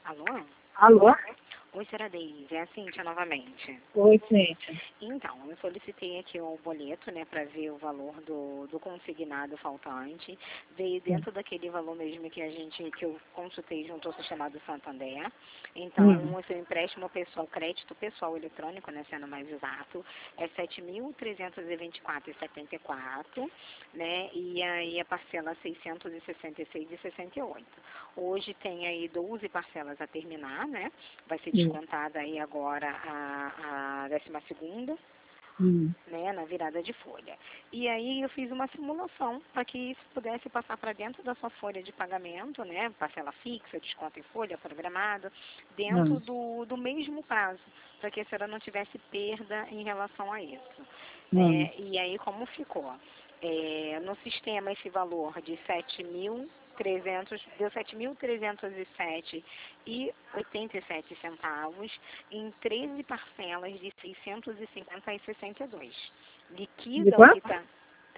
Alô? Alô? Oi, senhora Deise, é a Cíntia novamente. Oi, Cíntia. Então, eu solicitei aqui o boleto, né, para ver o valor do consignado faltante. Veio dentro daquele valor mesmo que eu consultei junto ao sistema do Santander. Então, o seu empréstimo pessoal, crédito pessoal eletrônico, né, sendo mais exato, é R$ 7.324,74, né, e aí a parcela R$ 666,68. Hoje tem aí 12 parcelas a terminar, né, vai ser descontada aí agora a 12ª, né, na virada de folha. E aí eu fiz uma simulação para que isso pudesse passar para dentro da sua folha de pagamento, né, parcela fixa, desconto em folha, programado, dentro do mesmo prazo, para que a senhora não tivesse perda em relação a isso. Né? E aí como ficou? No sistema esse valor de 7.300, deu 7.307,87 centavos em 13 parcelas de 650,62. De Liquida o que quanto? está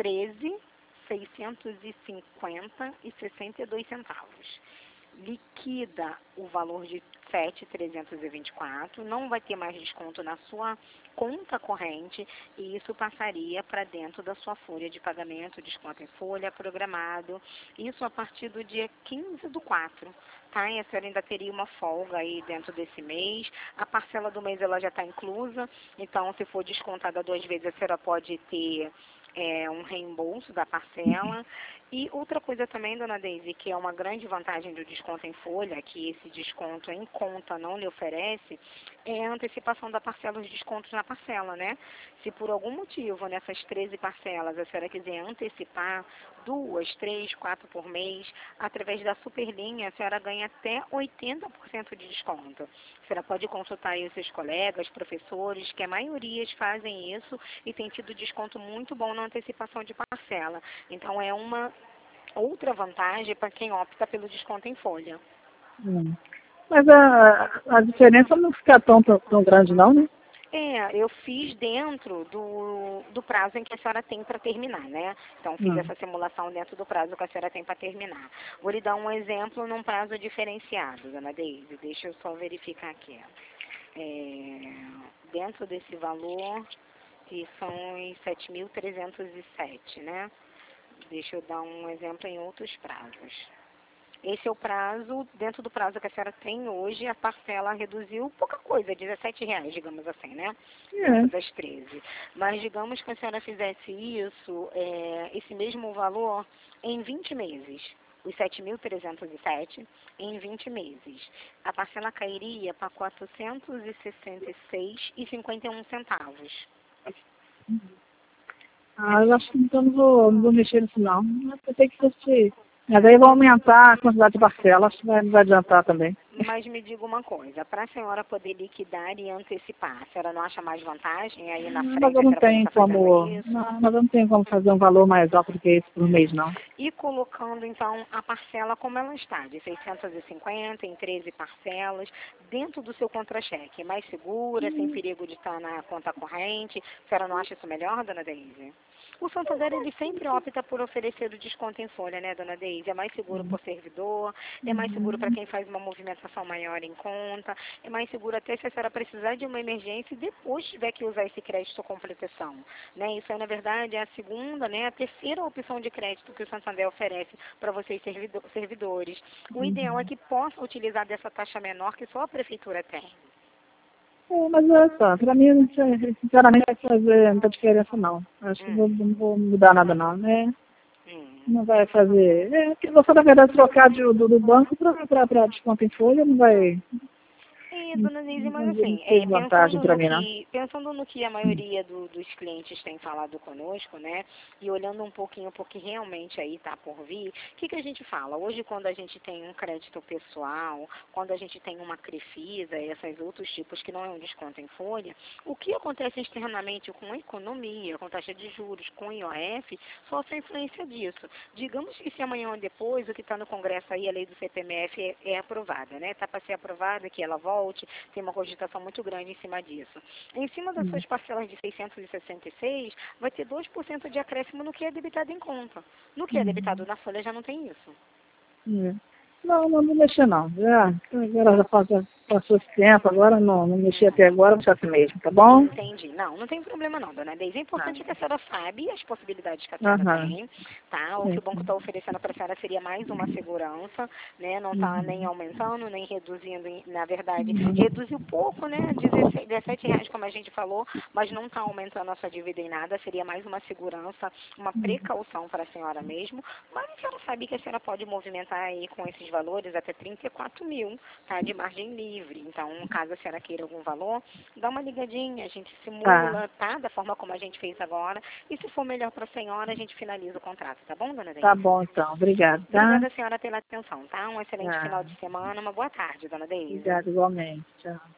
13.650,62 centavos. Liquida o valor de 7.324, não vai ter mais desconto na sua conta corrente e isso passaria para dentro da sua folha de pagamento, desconto em folha, programado, isso a partir do dia 15/4, tá? E a senhora ainda teria uma folga aí dentro desse mês, a parcela do mês ela já está inclusa, então se for descontada 2 vezes a senhora pode ter um reembolso da parcela. E outra coisa também, dona Deise, que é uma grande vantagem do desconto em folha, que esse desconto em conta não lhe oferece, é a antecipação da parcela, os descontos na parcela, né? Se por algum motivo, nessas 13 parcelas, a senhora quiser antecipar 2, 3, 4 por mês, através da Superlinha, a senhora ganha até 80% de desconto. A senhora pode consultar aí os seus colegas, professores, que a maioria fazem isso e tem tido desconto muito bom na antecipação de parcela. Então, é uma outra vantagem para quem opta pelo desconto em folha. Mas a diferença não fica tão grande não, né? Eu fiz dentro do prazo em que a senhora tem para terminar, né? Então, fiz essa simulação dentro do prazo que a senhora tem para terminar. Vou lhe dar um exemplo num prazo diferenciado, dona Deise. Deixa eu só verificar aqui. Dentro desse valor, que são os 7.307, né? Deixa eu dar um exemplo em outros prazos. Esse é o prazo, dentro do prazo que a senhora tem hoje, a parcela reduziu pouca coisa, R$ 17, digamos assim, né? Dentro das 13. Mas digamos que a senhora fizesse isso, esse mesmo valor, em 20 meses. Os 7.307 em 20 meses. A parcela cairia para R$ 466,51 centavos. Eu acho que então não vou mexer nisso não. Eu pensei que fosse... Mas aí vai aumentar a quantidade de parcelas, acho que não vai adiantar também. Mas me diga uma coisa, para a senhora poder liquidar e antecipar, a senhora não acha mais vantagem aí na Mas frente eu a não senhora poder tenho estar fazendo isso? mas eu não tenho como fazer um valor mais alto do que esse por mês, não. E colocando, então, a parcela como ela está, de 650 em 13 parcelas, dentro do seu contra-cheque, mais segura, sem perigo de estar na conta corrente. A senhora não acha isso melhor, dona Deise? O Santander, ele sempre opta por oferecer o desconto em folha, né, dona Deise? É mais seguro para o servidor, é mais seguro para quem faz uma movimentação maior em conta, é mais seguro até se a senhora precisar de uma emergência e depois tiver que usar esse crédito com proteção, né? Isso aí, na verdade, é a segunda, né, a terceira opção de crédito que o Santander oferece para vocês servidores. O ideal é que possa utilizar dessa taxa menor que só a prefeitura tem. Mas olha só, para mim, sinceramente, vai fazer muita diferença não. Acho que não vou mudar nada não, né? Não vai fazer... que você, na verdade, trocar do banco para desconto em folha, não vai... Dona Neise, mas Não assim, tem vantagem para mim, não. pensando no que a maioria dos clientes tem falado conosco, né, e olhando um pouquinho porque realmente aí está por vir, o que a gente fala? Hoje, quando a gente tem um crédito pessoal, quando a gente tem uma Crefisa, esses outros tipos que não é um desconto em folha, o que acontece externamente com a economia, com taxa de juros, com IOF, sofre a influência disso. Digamos que se amanhã ou depois, o que está no Congresso aí, a lei do CPMF é aprovada, né, está para ser aprovada, que ela volte, tem uma cogitação muito grande em cima disso. Em cima das suas parcelas de 666, vai ter 2% de acréscimo no que é debitado em conta. No que é debitado na folha já não tem isso. Não, não vou mexer não. Agora já passou esse tempo, agora não mexi até agora, vou deixar assim mesmo, tá bom? Entendi. Não tem problema não, dona Deise. É importante que a senhora sabe as possibilidades que a senhora Aham. tem, tá? O que o banco está oferecendo para a senhora seria mais uma segurança, né? Não está nem aumentando, nem reduzindo, na verdade, reduziu pouco, né? R$ 17, como a gente falou, mas não está aumentando a sua dívida em nada, seria mais uma segurança, uma precaução para a senhora mesmo, mas a senhora sabe que a senhora pode movimentar aí com esses valores até 34 mil, tá? De margem livre. Então, caso a senhora queira algum valor, dá uma ligadinha, a gente simula, tá? Da forma como a gente fez agora. E se for melhor para a senhora, a gente finaliza o contrato, tá bom, dona Deise? Tá bom, então. Obrigada, tá? Obrigada, senhora, pela atenção, tá? Um excelente Ah, final de semana, uma boa tarde, dona Deise. obrigada igualmente. Tchau.